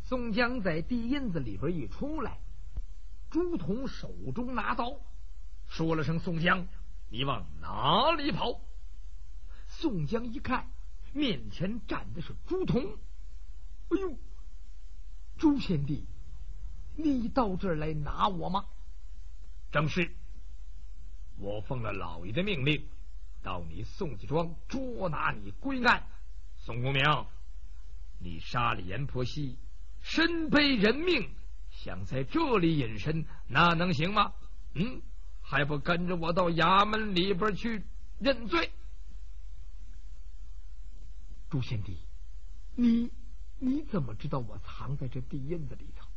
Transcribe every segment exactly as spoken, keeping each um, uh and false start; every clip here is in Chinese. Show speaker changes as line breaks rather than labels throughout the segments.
宋江在地印子里边一出来，朱仝手中拿刀，说了声：“宋江，你往哪里跑？”宋江一看，面前站的是朱仝。哎呦，朱贤弟，你到这儿来拿我吗？正是，我奉了老爷的命令，到你宋家庄捉拿你归案。宋公明，你杀了阎婆惜，身背人命，想在这里隐身，那能行吗？嗯，还不跟着我到衙门里边去认罪？朱贤弟，你你怎么知道我藏在这地印子里头？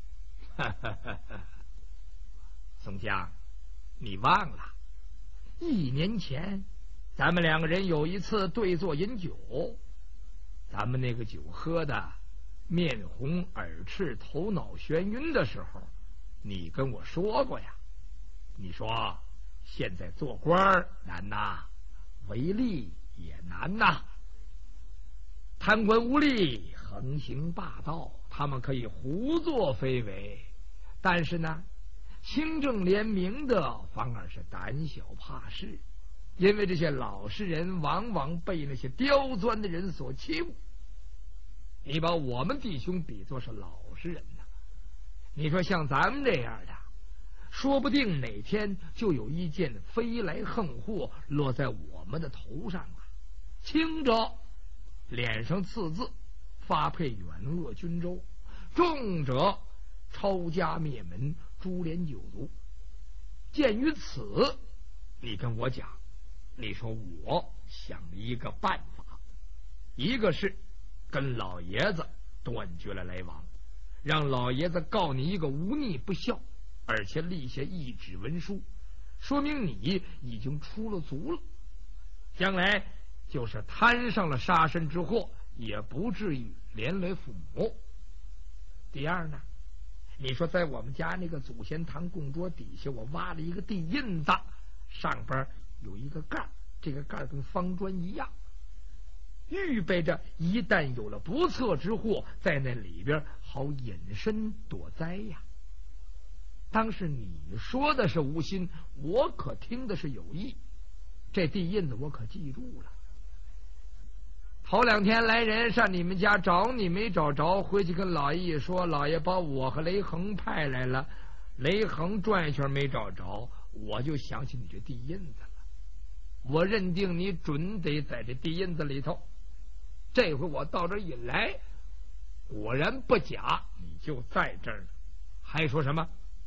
宋江，你忘了一年前咱们两个人有一次对坐饮酒，咱们那个酒喝的面红耳赤头脑眩晕的时候，你跟我说过呀，你说现在做官难呐，为吏也难呐，贪官污吏横行霸道，他们可以胡作非为，但是呢清正廉明的反而是胆小怕事，因为这些老实人往往被那些刁钻的人所欺负。你把我们弟兄比作是老实人呢，你说像咱们这样的，说不定哪天就有一件飞来横祸落在我们的头上了。轻者脸上刺字，发配远恶军州；重者抄家灭门，株连九族。鉴于此，你跟我讲，你说我想了一个办法，一个是跟老爷子断绝了来往，让老爷子告你一个无逆不孝，而且立下一纸文书，说明你已经出了族了，将来就是摊上了杀身之祸，也不至于连累父母。第二呢，你说在我们家那个祖先堂供桌底下，我挖了一个地印子，上边有一个盖，这个盖跟方砖一样，预备着一旦有了不测之祸，在那里边好隐身躲灾呀。当时你说的是无心，我可听的是有意，这地印子我可记住了。头两天来人上你们家找你没找着，回去跟老爷说，老爷把我和雷横派来了，雷横转一圈没找着，我就想起你这地印子了，我认定你准得在这地印子里头。这回我到这一来，果然不假，你就在这儿呢，还说什么？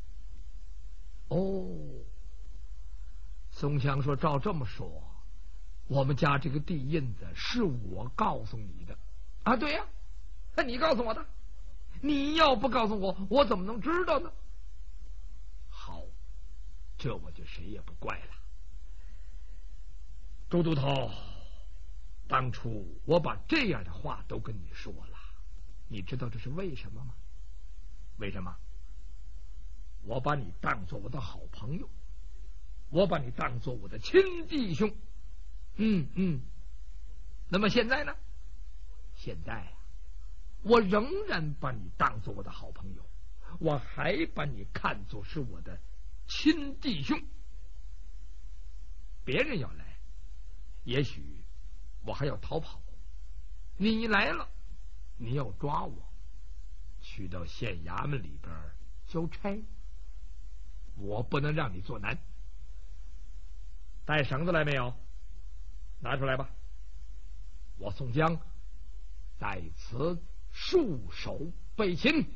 哦，宋强说，照这么说，我们家这个地印子是我告诉你的啊？对呀，那你告诉我的，你要不告诉我，我怎么能知道呢？好，这我就谁也不怪了。周都头，当初我把这样的话都跟你说了，你知道这是为什么吗？为什么？我把你当作我的好朋友，我把你当作我的亲弟兄。嗯嗯，那么现在呢？现在啊，我仍然把你当作我的好朋友，我还把你看作是我的亲弟兄。别人要来，也许我还要逃跑，你来了，你要抓我，去到县衙门里边交差，我不能让你做难。带绳子来没有？拿出来吧，我宋江在此束手备擒，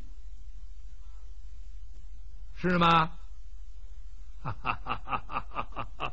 是吗？哈哈哈哈哈哈！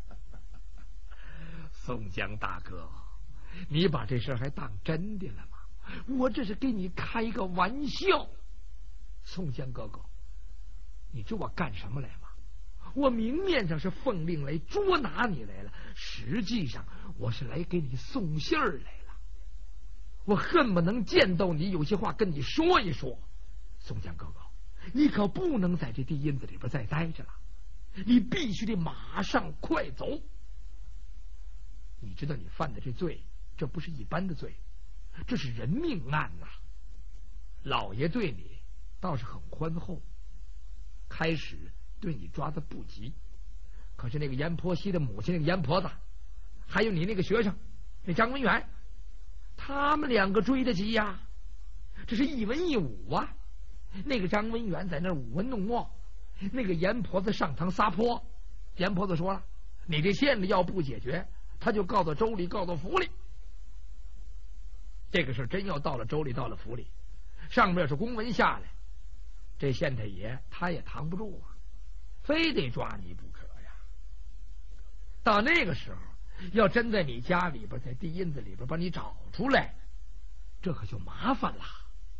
宋江大哥，你把这事还当真的了吗？我这是给你开一个玩笑。宋江哥哥，你知我干什么来吗？我明面上是奉令来捉拿你来了，实际上我是来给你送信儿来了。我恨不能见到你，有些话跟你说一说。宋江哥哥，你可不能在这地印子里边再待着了，你必须得马上快走。你知道你犯的这罪，这不是一般的罪，这是人命案呐、啊！ 老爷对你倒是很宽厚，开始对你抓的不急，可是那个阎婆惜的母亲那个阎婆子，还有你那个学生那张文远，他们两个追得急呀，这是一文一武啊。那个张文远在那舞文弄墨，那个阎婆子上堂撒泼。阎婆子说了，你这县里要不解决，他就告到州里，告到府里。这个事真要到了州里，到了府里，上面是公文下来，这县太爷他也扛不住啊，非得抓你不可呀。到那个时候，要真在你家里边，在地印子里边把你找出来，这可就麻烦了。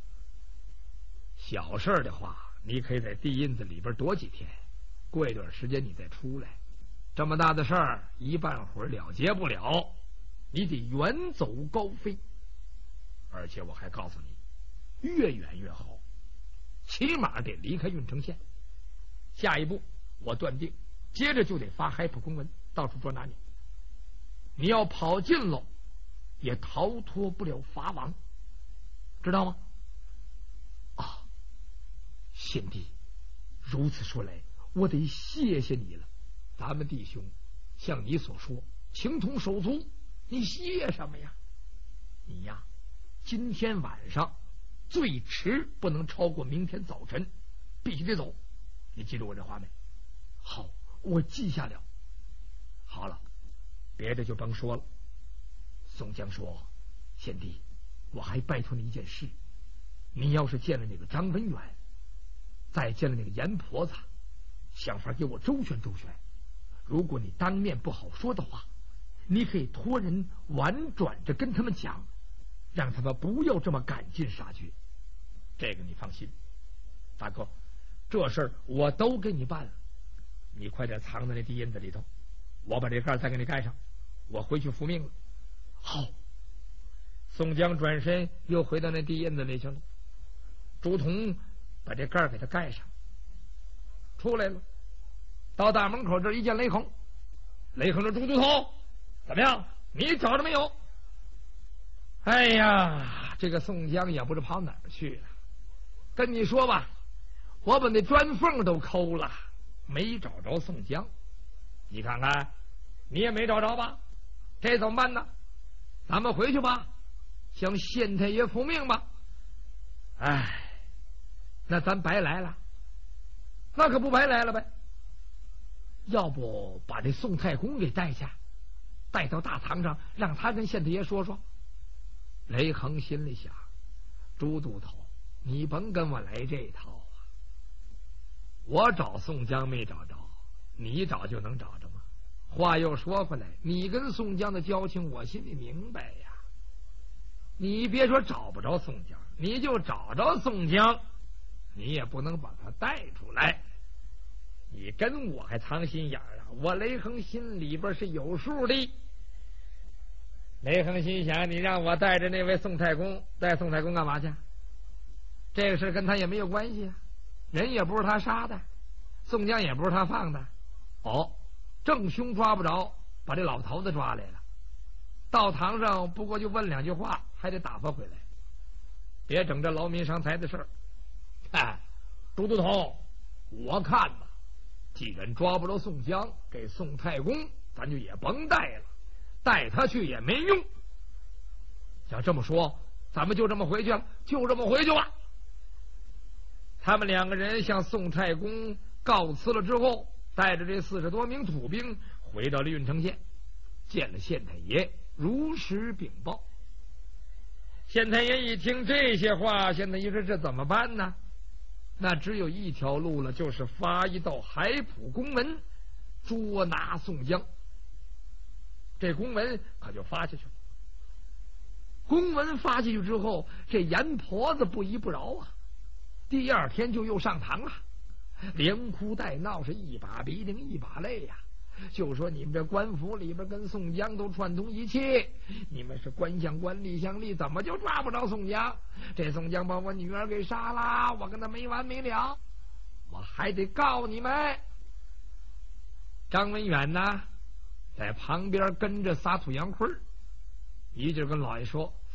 小事的话，你可以在地印子里边躲几天，过一段时间你再出来。这么大的事儿，一半会儿了结不了，你得远走高飞。而且我还告诉你，越远越好，起码得离开郓城县。下一步，我断定，接着就得发海捕公文，到处捉拿你。你要跑近了，也逃脱不了法网，知道吗？啊，贤弟，如此说来，我得谢谢你了。咱们弟兄像你所说，情同手足，你谢什么呀？你呀，今天晚上最迟不能超过明天早晨，必须得走。你记住我这话没？好，我记下了。好了，别的就甭说了。宋江说：“贤弟，我还拜托你一件事，你要是见了那个张文远，再见了那个阎婆子，想法给我周旋周旋。如果你当面不好说的话，你可以托人婉转着跟他们讲，让他们不要这么赶尽杀绝。这个你放心，大哥，这事儿我都给你办了。你快点藏在那地印子里头，我把这盖再给你盖上，我回去复命了。”好。宋江转身又回到那地印子里去了。朱仝把这盖给他盖上，出来了。到大门口这一见雷横，雷横说：“朱都头，怎么样？你找着没有？”哎呀，这个宋江也不知跑哪儿去了。跟你说吧，我把那砖缝都抠了，没找着宋江。你看看，你也没找着吧？这怎么办呢？咱们回去吧，向县太爷复命吧。哎，那咱白来了。那可不白来了呗。要不把这宋太公给带下，带到大堂上，让他跟县太爷说说。雷横心里想：朱都头，你甭跟我来这套啊！我找宋江没找着，你找就能找着吗？话又说回来，你跟宋江的交情我心里明白呀。你别说找不着宋江，你就找着宋江，你也不能把他带出来。你跟我还藏心眼儿啊？我雷横心里边是有数的。雷横心想，你让我带着那位宋太公，带宋太公干嘛去？这个事跟他也没有关系啊，人也不是他杀的，宋江也不是他放的。哦，正凶抓不着，把这老头子抓来了。到堂上不过就问两句话，还得打发回来，别整这劳民伤财的事儿。哎，朱都头，我看吧，既然抓不着宋江，给宋太公咱就也甭带了，带他去也没用。要这么说，咱们就这么回去了，就这么回去吧。他们两个人向宋太公告辞了之后，带着这四十多名土兵回到了郓城县，见了县太爷，如实禀报。县太爷一听这些话，县太爷说：“这怎么办呢？那只有一条路了，就是发一道海捕公文，捉拿宋江。”这公文可就发下去了。公文发下去之后，这阎婆子不依不饶啊，第二天就又上堂了，连哭带闹，是一把鼻涕一把泪呀、啊，就说你们这官府里边跟宋江都串通一气，你们是官相官吏相吏，怎么就抓不着宋江？这宋江把我女儿给杀了，我跟他没完没了，我还得告你们。张文远呢，在旁边跟着撒土洋灰，一直跟老爷说：“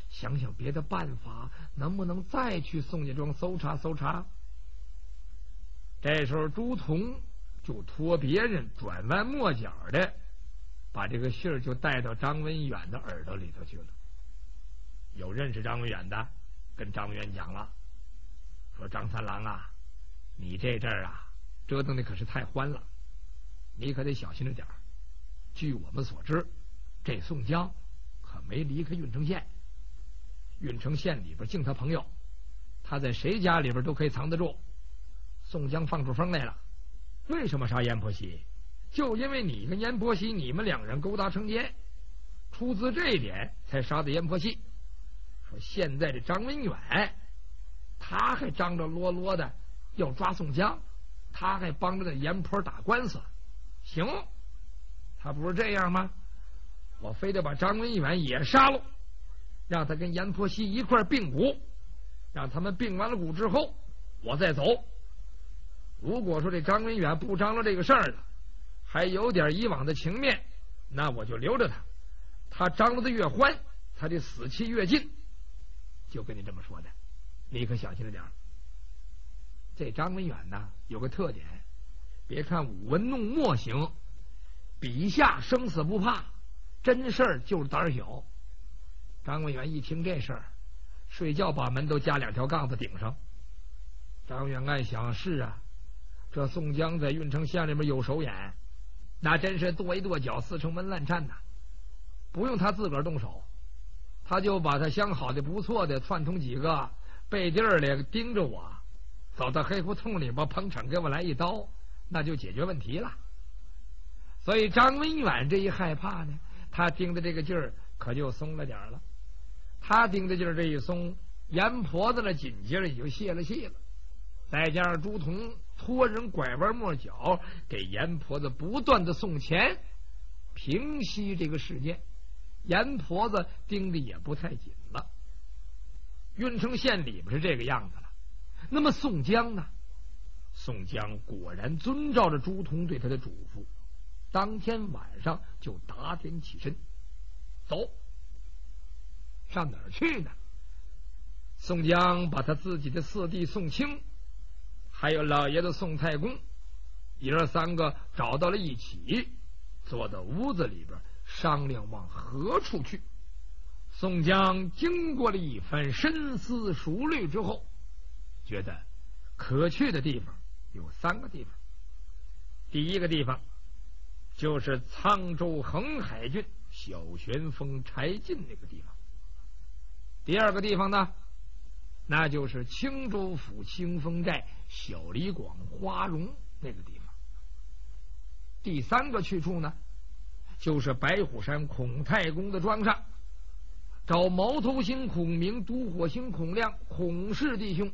想想别的办法，能不能再去宋家庄搜查搜查。这时候朱仝就托别人转弯抹角的把这个信儿就带到张文远的耳朵里头去了。有认识张文远的跟张文远讲了，说张三郎啊，你这阵儿啊折腾的可是太欢了，你可得小心着点儿。据我们所知，这宋江可没离开郓城县，郓城县里边净他朋友，他在谁家里边都可以藏得住。宋江放出风来了，为什么杀阎婆惜？就因为你跟阎婆惜你们两人勾搭成奸，出自这一点才杀的阎婆惜。说现在这张文远他还张着啰啰的要抓宋江，他还帮着那阎婆打官司，行，他不是这样吗？我非得把张文远也杀了，让他跟阎婆惜一块并骨，让他们并完了骨之后我再走。如果说这张文远不张罗这个事儿了，还有点以往的情面，那我就留着他，他张罗的越欢，他的死期越近。就跟你这么说的，你可小心着点儿。这张文远呢有个特点，别看舞文弄墨行，笔下生死不怕，真事儿就是胆儿小。张文远一听这事儿，睡觉把门都加两条杠子顶上。张文远暗想，是啊，这宋江在郓城县里面有手眼，那真是跺一跺脚四成门烂颤呐，不用他自个儿动手，他就把他相好的不错的串通几个背地儿里盯着我，走到黑胡同里边捧场给我来一刀，那就解决问题了。所以张文远这一害怕呢，他盯的这个劲儿可就松了点了。他盯的劲儿这一松，阎婆子的紧劲儿也就泄了气了。再加上朱仝托人拐弯抹角给阎婆子不断的送钱，平息这个事件，阎婆子盯的也不太紧了。郓城县里边是这个样子了。那么宋江呢？宋江果然遵照着朱仝对他的嘱咐，当天晚上就打点起身走。上哪儿去呢？宋江把他自己的四弟宋清还有老爷子宋太公爷儿三个找到了一起，坐到屋子里边商量往何处去。宋江经过了一番深思熟虑之后，觉得可去的地方有三个地方。第一个地方就是沧州横海郡小旋风柴进那个地方。第二个地方呢，那就是青州府清风寨小李广花荣那个地方。第三个去处呢，就是白虎山孔太公的庄上，找毛头星孔明、独火星孔亮孔氏弟兄。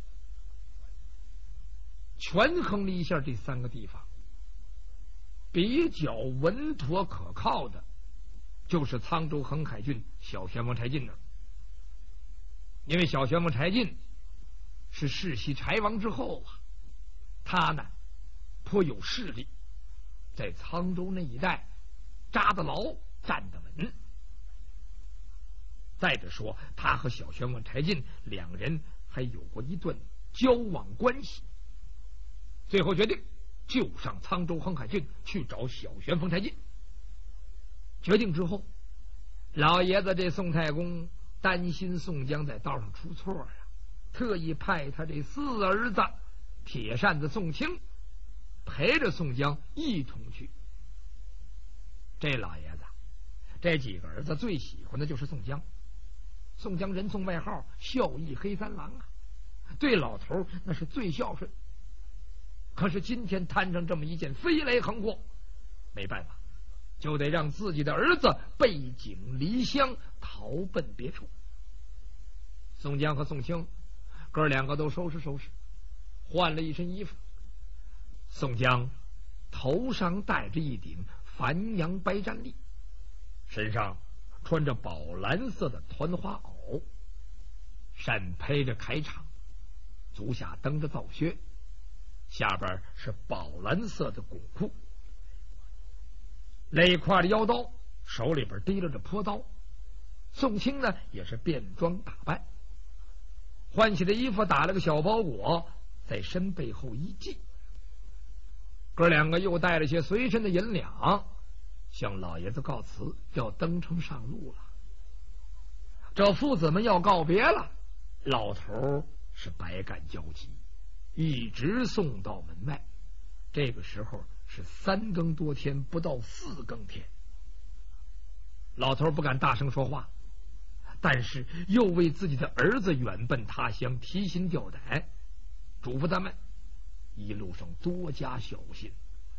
权衡了一下这三个地方，比较稳妥可靠的就是沧州横海郡小旋风柴进那儿。因为小旋风柴进是世袭柴王之后啊，他呢颇有势力，在沧州那一带扎得牢，站得稳。再者说，他和小旋风柴进两人还有过一段交往关系。最后决定就上沧州横海郡去找小旋风柴进。决定之后，老爷子这宋太公担心宋江在道上出错啊，特意派他这四儿子铁扇子宋清陪着宋江一同去。这老爷子这几个儿子最喜欢的就是宋江，宋江人送外号孝义黑三郎啊，对老头那是最孝顺。可是今天摊上这么一件飞来横祸，没办法，就得让自己的儿子背井离乡，逃奔别处。宋江和宋清哥两个都收拾收拾，换了一身衣服。宋江头上戴着一顶繁阳白毡笠，身上穿着宝蓝色的团花袄，身披着铠氅，足下蹬着皂靴，下边是宝蓝色的拱裤，肋挎着腰刀，手里边提溜着坡刀， 宋清呢也是便装打扮，换起的衣服，打了个小包裹，在身背后一系。哥两个又带了些随身的银两，向老爷子告辞，要登城上路了。这父子们要告别了，老头是百感交集，一直送到门外。这个时候是三更多天，不到四更天。老头不敢大声说话，但是又为自己的儿子远奔他乡提心吊胆，嘱咐他们一路上多加小心，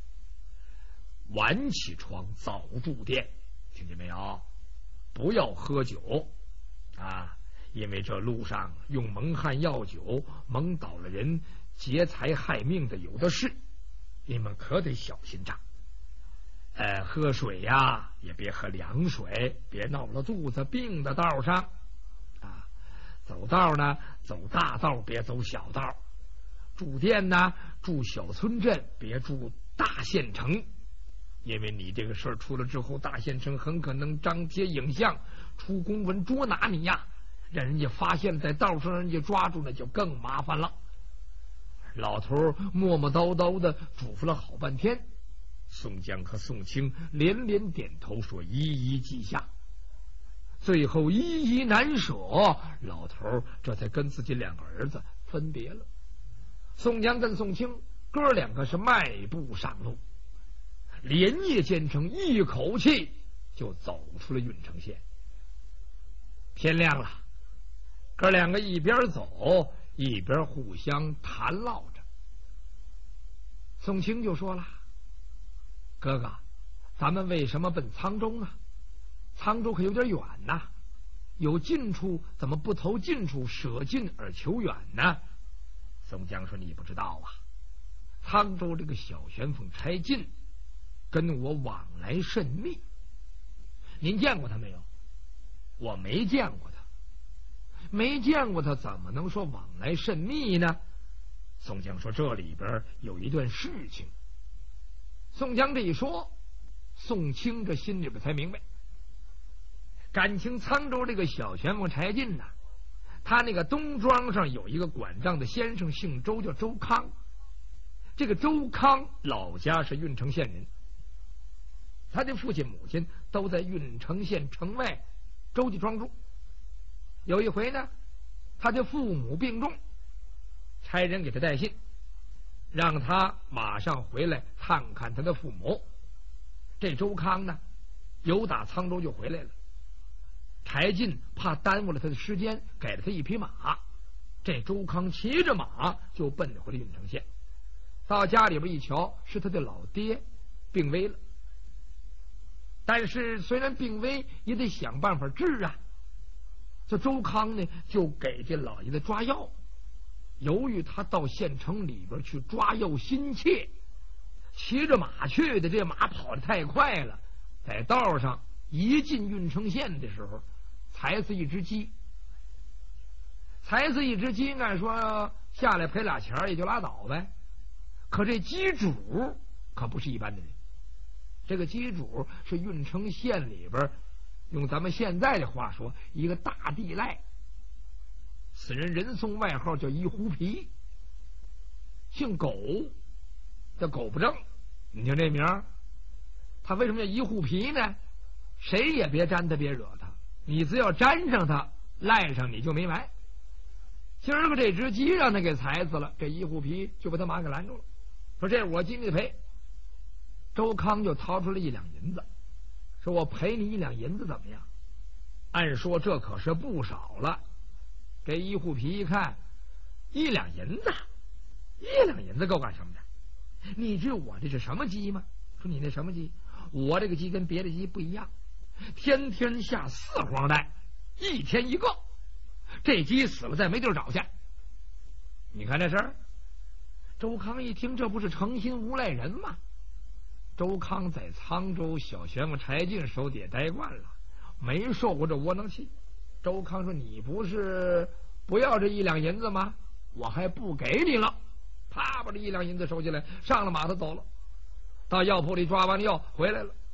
晚起床早住店，听见没有？不要喝酒啊！因为这路上用蒙汗药酒蒙倒了人，劫财害命的有的是，你们可得小心着。呃，喝水呀，也别喝凉水，别闹了肚子病的道上啊。走道呢，走大道，别走小道。住店呢，住小村镇，别住大县城。因为你这个事儿出了之后，大县城很可能张贴影像，出公文捉拿你呀，让人家发现在道上，人家抓住，那就更麻烦了。老头磨磨叨叨的嘱咐了好半天，宋江和宋清连连点头说一一记下，最后依依难舍，老头这才跟自己两个儿子分别了。宋江跟宋清哥两个是迈步上路，连夜兼程，一口气就走出了郓城县。天亮了，哥两个一边走一边互相谈唠着。宋清就说了：哥哥，咱们为什么奔沧州呢？沧州可有点远呐，有近处怎么不投近处，舍近而求远呢？宋江说：你不知道啊，沧州这个小旋风柴进跟我往来甚密，您见过他没有？我没见过他，没见过他怎么能说往来甚密呢？宋江说：这里边有一段事情。宋江这一说，宋清这心里边才明白，感情沧州这个小旋风柴进呢，他那个东庄上有一个管账的先生，姓周，叫周康。这个周康老家是郓城县人，他的父亲母亲都在郓城县城外周家庄住。有一回呢，他的父母病重，差人给他带信，让他马上回来看看他的父母。这周康呢，由打沧州就回来了。柴进怕耽误了他的时间，给了他一匹马。这周康骑着马就奔回了郓城县。到家里边一瞧，是他的老爹病危了。但是虽然病危，也得想办法治啊。这周康呢，就给这老爷子抓药。由于他到县城里边去抓药心切，骑着马去的，这马跑得太快了，在道上一进郓城县的时候，踩死一只鸡。踩死一只鸡，按说下来赔俩钱也就拉倒呗。可这鸡主可不是一般的人，这个鸡主是郓城县里边，用咱们现在的话说，一个大地赖。此人人送外号叫一狐皮，姓狗，叫狗不正。你听这名儿，他为什么叫一狐皮呢？谁也别沾他，别惹他，你只要沾上他，赖上你就没完。今儿个这只鸡让他给踩死了，这一狐皮就把他马给拦住了，说这我今天赔。周康就掏出了一两银子，说我赔你一两银子怎么样？按说这可是不少了。这一狐皮一看，一两银子，一两银子够干什么的？你知我这是什么鸡吗？说你那什么鸡？我这个鸡跟别的鸡不一样，天天下四黄蛋，一天一个。这鸡死了再没地儿找去。你看这事儿。周康一听，这不是诚心无赖人吗？周康在沧州小旋风柴进手底下待惯了，没受过这窝囊气。周康说：你不是不要这一两银子吗？我还不给你了。啪，把这一两银子收起来，上了马，他走了。到药铺里抓完了药回来了，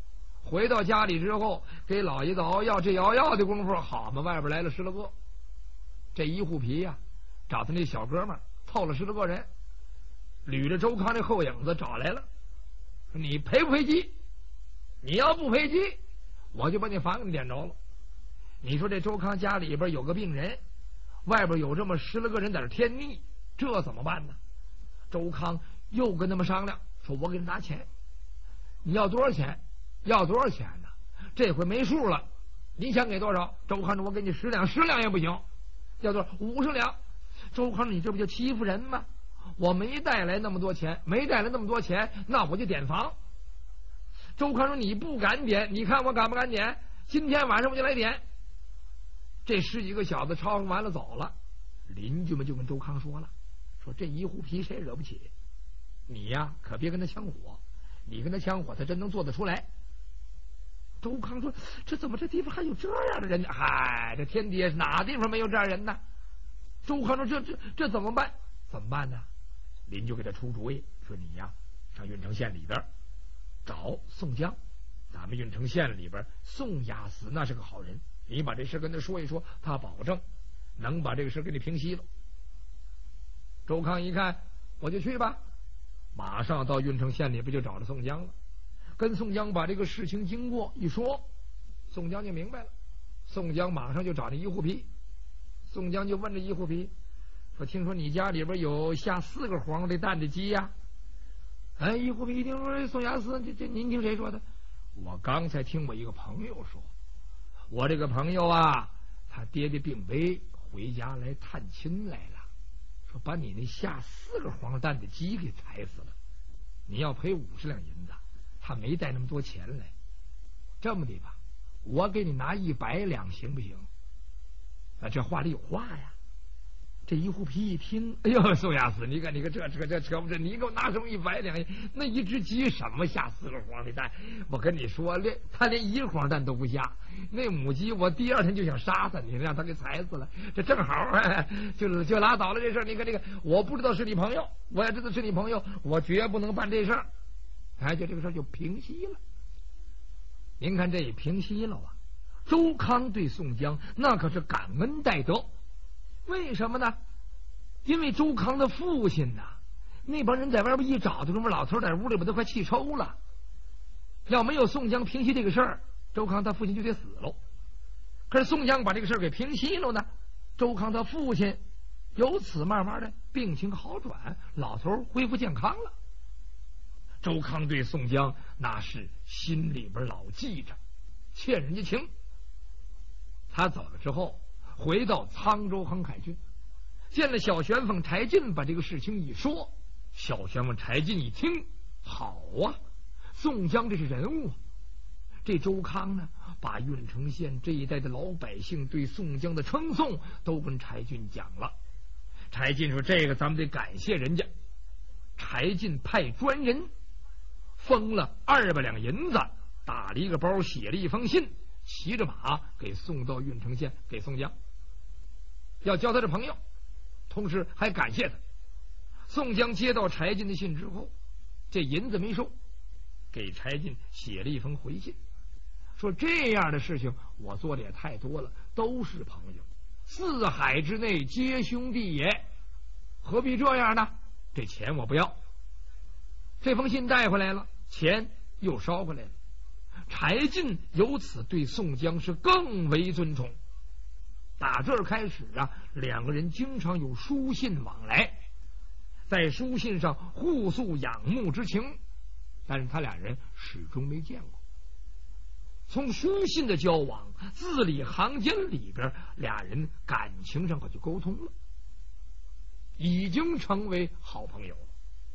回到家里之后，给老爷子熬药，这熬药的功夫，好嘛，外边来了十来个，这一护皮呀、啊，找他那小哥们儿凑了十来个人，捋着周康这后影子找来了，说你赔不赔鸡？你要不赔鸡，我就把你房给你点着了。你说这周康家里边有个病人，外边有这么十来个人在这添腻，这怎么办呢？周康又跟他们商量，说我给你拿钱，你要多少钱？要多少钱呢？这回没数了，你想给多少？周康说我给你十两，十两也不行，要多少？五十两。周康说你这不就欺负人吗？我没带来那么多钱，没带来那么多钱，那我就点房。周康说你不敢点，你看我敢不敢点？今天晚上我就来点。这十几个小子吵完了走了，邻居们就跟周康说了，说这一户皮谁惹不起，你呀可别跟他抢火，你跟他抢火他真能做得出来。周康说这怎么这地方还有这样的人呢？嗨，这天底下哪地方没有这样人呢？周康说这这这怎么办？怎么办呢？邻居给他出主意，说你呀上郓城县里边找宋江，咱们郓城县里边宋押司那是个好人，你把这事跟他说一说，他保证能把这个事给你平息了。周康一看，我就去吧，马上到郓城县里边就找着宋江了，跟宋江把这个事情经过一说，宋江就明白了。宋江马上就找那一户皮，宋江就问这一户皮说：“听说你家里边有下四个黄的蛋的鸡呀？”哎，一户皮一听说宋押司，这这您听谁说的？我刚才听我一个朋友说，我这个朋友啊，他爹爹病危，回家来探亲来了，说把你那下四个黄蛋的鸡给踩死了，你要赔五十两银子，他没带那么多钱来。这么的吧，我给你拿一百两行不行？啊，这话里有话呀。这一户皮一听，哎呦，宋押司，你看你看这这这扯不这，你给我拿什么一百两？那一只鸡什么下四个黄的蛋？我跟你说，连他连一个黄蛋都不下。那母鸡我第二天就想杀它，你让它给踩死了。这正好，哎、就就拉倒了这事儿。你看这个，我不知道是你朋友，我要知道是你朋友，我绝不能办这事儿。哎，就这个事儿就平息了。您看这一平息了啊，周康对宋江那可是感恩戴德。为什么呢？因为周康的父亲呐、啊，那帮人在外边一找，就这么老头在屋里边都快气抽了。要没有宋江平息这个事儿，周康他父亲就得死喽。可是宋江把这个事儿给平息了呢，周康他父亲由此慢慢的病情好转，老头恢复健康了。周康对宋江那是心里边老记着，欠人家情。他走了之后，回到沧州航海军，见了小旋风柴进，把这个事情一说，小旋风柴进一听，好啊，宋江这是人物啊。这周康呢，把郓城县这一带的老百姓对宋江的称颂都跟柴进讲了。柴进说：“这个咱们得感谢人家。”柴进派专人封了二百两银子，打了一个包，写了一封信，骑着马给送到郓城县，给宋江，要交他的朋友，同时还感谢他。宋江接到柴进的信之后，这银子没收，给柴进写了一封回信，说这样的事情我做的也太多了，都是朋友，四海之内皆兄弟也，何必这样呢？这钱我不要。这封信带回来了，钱又捎回来了。柴进由此对宋江是更为尊崇。打这儿开始啊，两个人经常有书信往来，在书信上互诉仰慕之情，但是他俩人始终没见过。从书信的交往，字里行间里边，俩人感情上可就沟通了，已经成为好朋友了。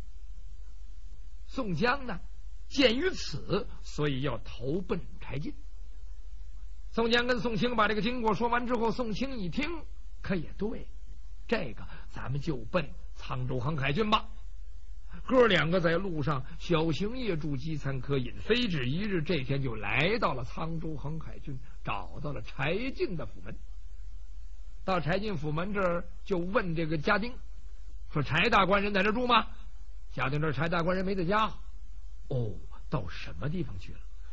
宋江呢，鉴于此，所以要投奔柴进。宋江跟宋清把这个经过说完之后，宋清一听，可也对，这个咱们就奔沧州航海军吧。哥两个在路上小行夜住，饥餐渴饮，非止一日，这天就来到了沧州航海军，找到了柴进的府门。到柴进府门这儿，就问这个家丁说：“柴大官人在这住吗？”家丁这柴大官人没在家。哦，到什么地方去了？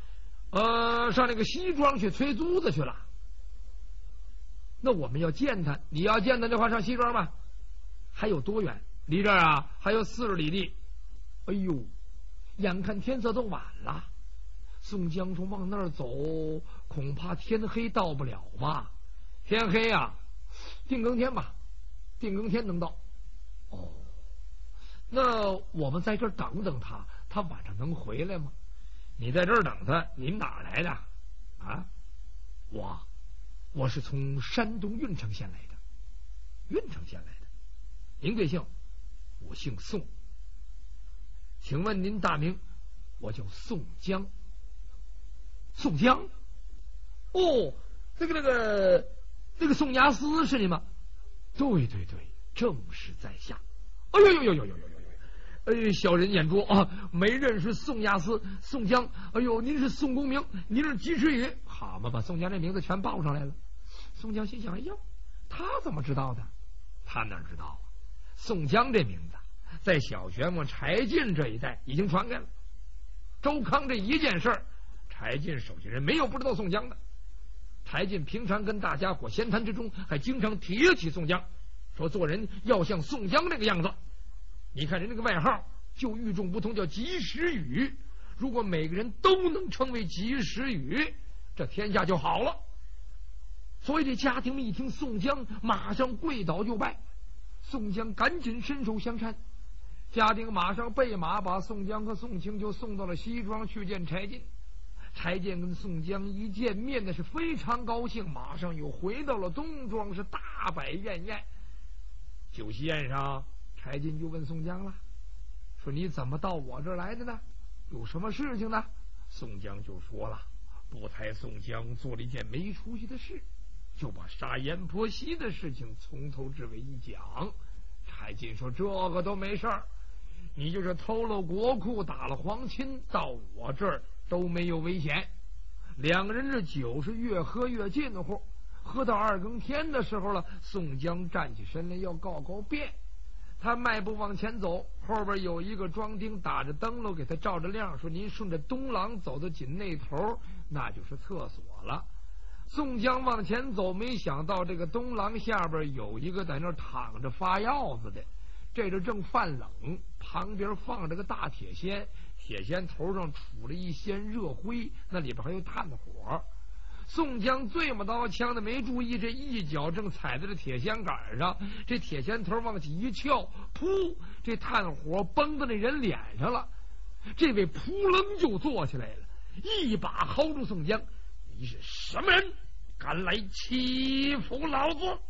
呃，上那个西庄去催租子去了。那我们要见他，你要见他的话，上西庄吧。还有多远？离这儿啊，还有四十里地。哎呦，眼看天色都晚了，宋江说往那儿走，恐怕天黑到不了吧？天黑啊，定更天吧，定更天能到。哦，那我们在这儿等等他，他晚上能回来吗？你在这儿等他，您哪儿来的啊？我我是从山东郓城县来的，郓城县来的。您贵姓？我姓宋。请问您大名？我叫宋江。宋江？哦，那个那个那个宋押司是你吗？对对对，正是在下。哎呦呦呦呦呦呦呦！哎，小人眼拙啊，没认识宋押司宋江。哎呦，您是宋公明，您是及时雨。好嘛，把宋江这名字全报上来了。宋江心想：哎呦，他怎么知道的？他哪知道啊？宋江这名字在小旋风柴进这一带已经传开了。周康这一件事儿，柴进手下人没有不知道宋江的。柴进平常跟大家伙闲谈之中，还经常提起宋江，说做人要像宋江这个样子。你看人那个外号就与众不同，叫及时雨。如果每个人都能成为及时雨，这天下就好了。所以这家丁们一听宋江，马上跪倒就拜。宋江赶紧伸手相搀，家丁马上备马，把宋江和宋清就送到了西庄去见柴进。柴进跟宋江一见面的是非常高兴，马上又回到了东庄，是大摆宴宴。酒席宴上，柴进就问宋江了，说你怎么到我这儿来的呢？有什么事情呢？宋江就说了，不才宋江做了一件没出息的事，就把杀阎婆惜的事情从头至尾一讲。柴进说这个都没事儿，你就是偷了国库打了皇亲，到我这儿都没有危险。两个人这酒是越喝越近乎，喝到二更天的时候了，宋江站起身来要告告别。他迈步往前走，后边有一个庄丁打着灯笼给他照着亮，说您顺着东廊走到紧那头，那就是厕所了。宋江往前走，没想到这个东廊下边有一个在那躺着发药子的，这阵正犯冷，旁边放着个大铁锨，铁锨头上杵着一掀热灰，那里边还有炭火。宋江最么刀枪的没注意，这一脚正踩在这铁锨杆上，这铁锨头往起一翘，噗，这炭火崩到那人脸上了。这位扑棱就坐起来了，一把薅住宋江，你是什么人，敢来欺负老子？